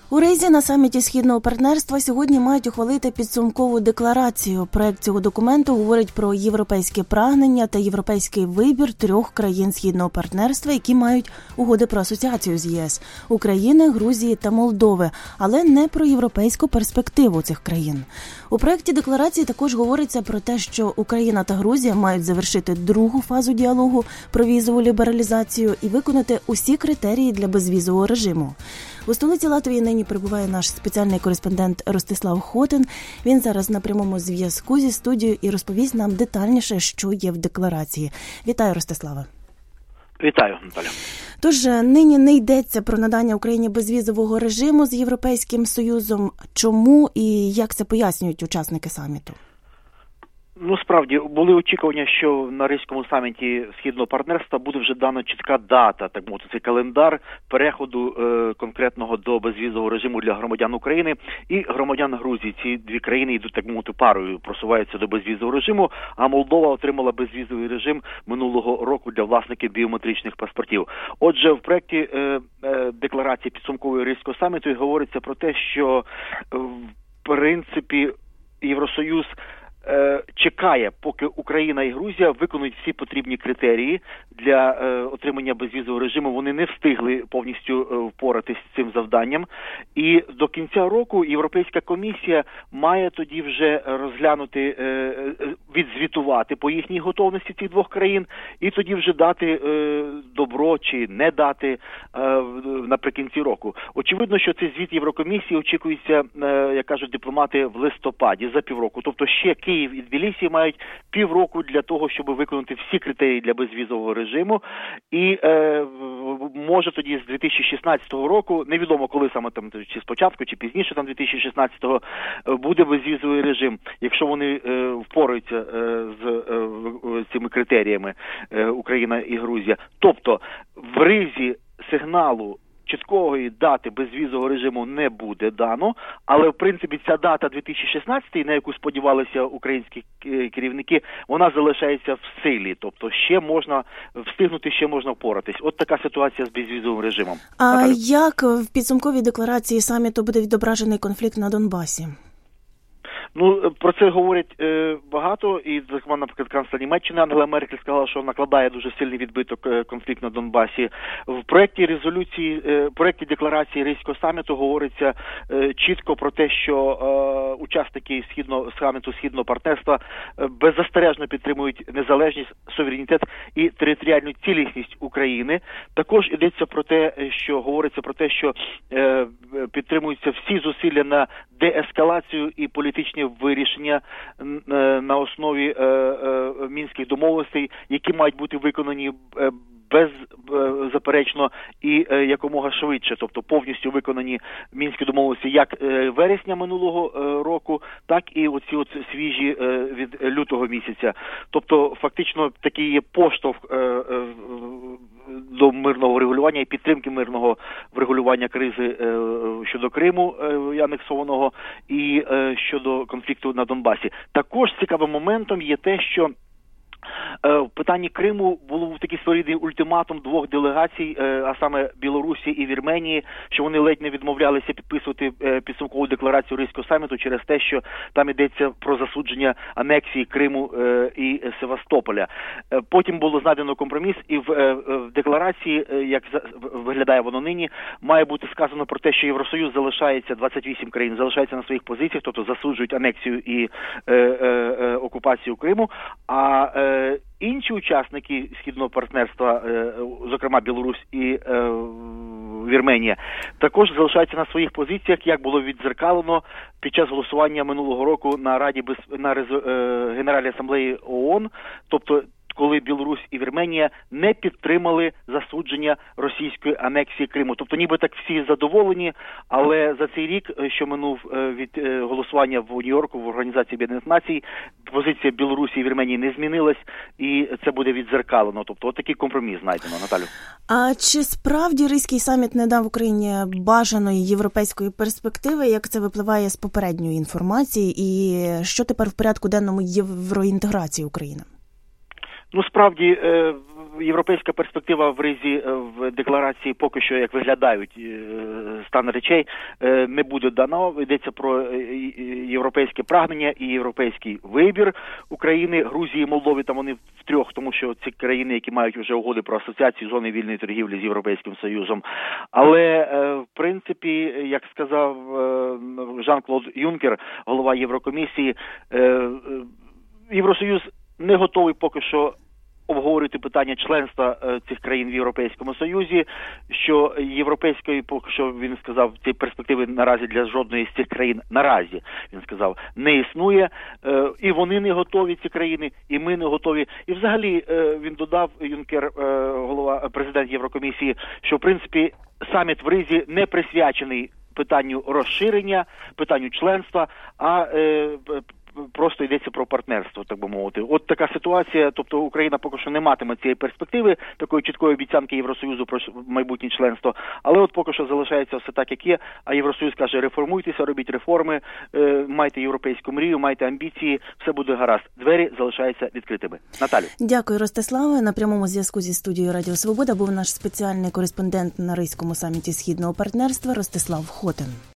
У Ризі на саміті Східного партнерства сьогодні мають ухвалити підсумкову декларацію. Проект цього документу говорить про європейське прагнення та європейський вибір 3 країн Східного партнерства, які мають угоди про асоціацію з ЄС – України, Грузії та Молдови, але не про європейську перспективу цих країн. У проекті декларації також говориться про те, що Україна та Грузія мають завершити другу фазу діалогу про візову лібералізацію і виконати усі критерії для безвізового режиму. У столиці Латвії нині перебуває наш спеціальний кореспондент Ростислав Хотин. Він зараз на прямому зв'язку зі студією і розповість нам детальніше, що є в декларації. Вітаю, Ростиславе. Вітаю, Наталя. Тож, нині не йдеться про надання Україні безвізового режиму з Європейським Союзом. Чому і як це пояснюють учасники саміту? Справді, були очікування, що на Ризькому саміті Східного партнерства буде вже дана чітка дата, так мовити, цей календар переходу конкретного до безвізового режиму для громадян України і громадян Грузії. Ці дві країни йдуть, так мовити, парою, просуваються до безвізового режиму, а Молдова отримала безвізовий режим минулого року для власників біометричних паспортів. Отже, в проєкті декларації підсумкової Ризького саміту говориться про те, що в принципі Євросоюз чекає, поки Україна і Грузія виконують всі потрібні критерії для отримання безвізового режиму. Вони не встигли повністю впоратись з цим завданням. І до кінця року Європейська комісія має тоді вже розглянути, відзвітувати по їхній готовності цих двох країн і тоді вже дати добро чи не дати наприкінці року. Очевидно, що цей звіт Єврокомісії очікується, як кажуть дипломати, в листопаді, за півроку. Тобто ще Київ і Тбілісі мають півроку для того, щоб виконати всі критерії для безвізового режиму. І може тоді з 2016 року, невідомо коли саме там, чи спочатку, чи пізніше там 2016-го, буде безвізовий режим, якщо вони впораються з цими критеріями Україна і Грузія. Тобто в Ризі сигналу чіткої дати безвізового режиму не буде дано, але в принципі ця дата 2016, на яку сподівалися українські керівники, вона залишається в силі, тобто ще можна встигнути, ще можна впоратись. От така ситуація з безвізовим режимом. А як в підсумковій декларації саміту буде відображений конфлікт на Донбасі? Про це говорять багато, і, зокрема, наприклад, канцлер Німеччини Ангела Меркель сказала, що накладає дуже сильний відбиток конфлікт на Донбасі. В проєкті декларації Ризького саміту говориться чітко про те, що учасники саміту Східного партнерства беззастережно підтримують незалежність, суверенітет і територіальну цілісність України. Також йдеться про те, говориться про те, що підтримуються всі зусилля на деескалацію і політичні вирішення на основі мінських домовленостей, які мають бути виконані беззаперечно і якомога швидше, тобто повністю виконані мінські домовленості як вересня минулого року, так і оці свіжі від лютого місяця. Тобто фактично такий є поштовх до мирного врегулювання і підтримки мирного врегулювання кризи щодо Криму анексованого і щодо конфлікту на Донбасі. Також цікавим моментом є те, що в питанні Криму був такий своєрідний ультиматум двох делегацій, а саме Білорусі і Вірменії, що вони ледь не відмовлялися підписувати підсумкову декларацію Ризького саміту через те, що там йдеться про засудження анексії Криму і Севастополя. Потім було знайдено компроміс, і в декларації, як виглядає воно нині, має бути сказано про те, що Євросоюз залишається, 28 країн залишається на своїх позиціях, тобто засуджують анексію і окупацію Криму, а інші учасники Східного партнерства, зокрема Білорусь і Вірменія, також залишаються на своїх позиціях, як було віддзеркалено під час голосування минулого року на Генеральній асамблеї ООН, тобто коли Білорусь і Вірменія не підтримали засудження російської анексії Криму. Тобто ніби так всі задоволені, але за цей рік, що минув від голосування в Нью-Йорку в Організації Об'єднаних Націй, позиція Білорусі і Вірменії не змінилась, і це буде віддзеркалено. Тобто от такий компроміс знайдено, Наталю. А чи справді Ризький саміт не дав Україні бажаної європейської перспективи, як це випливає з попередньої інформації, і що тепер в порядку денному євроінтеграції України? Справді, європейська перспектива в Ризі в декларації поки що, як виглядають стан речей, не буде дано. Йдеться про європейське прагнення і європейський вибір України, Грузії, Молдови, там вони втрьох, тому що ці країни, які мають вже угоди про асоціацію, зони вільної торгівлі з Європейським Союзом. Але, в принципі, як сказав Жан-Клод Юнкер, голова Єврокомісії, Євросоюз не готовий поки що обговорювати питання членства цих країн в Європейському Союзі, що європейської, поки що, він сказав, цієї перспективи наразі для жодної з цих країн, наразі, він сказав, не існує, і вони не готові, ці країни, і ми не готові. І взагалі, він додав, Юнкер, президент Єврокомісії, що, в принципі, саміт в Ризі не присвячений питанню розширення, питанню членства, а просто йдеться про партнерство, так би мовити. От така ситуація, тобто Україна поки що не матиме цієї перспективи, такої чіткої обіцянки Євросоюзу про майбутнє членство, але от поки що залишається все так, як є, а Євросоюз каже, реформуйтеся, робіть реформи, майте європейську мрію, майте амбіції, все буде гаразд. Двері залишаються відкритими. Наталю. Дякую, Ростиславе. На прямому зв'язку зі студією Радіо Свобода був наш спеціальний кореспондент на Ризькому саміті Східного партнерства Ростислав Хотин.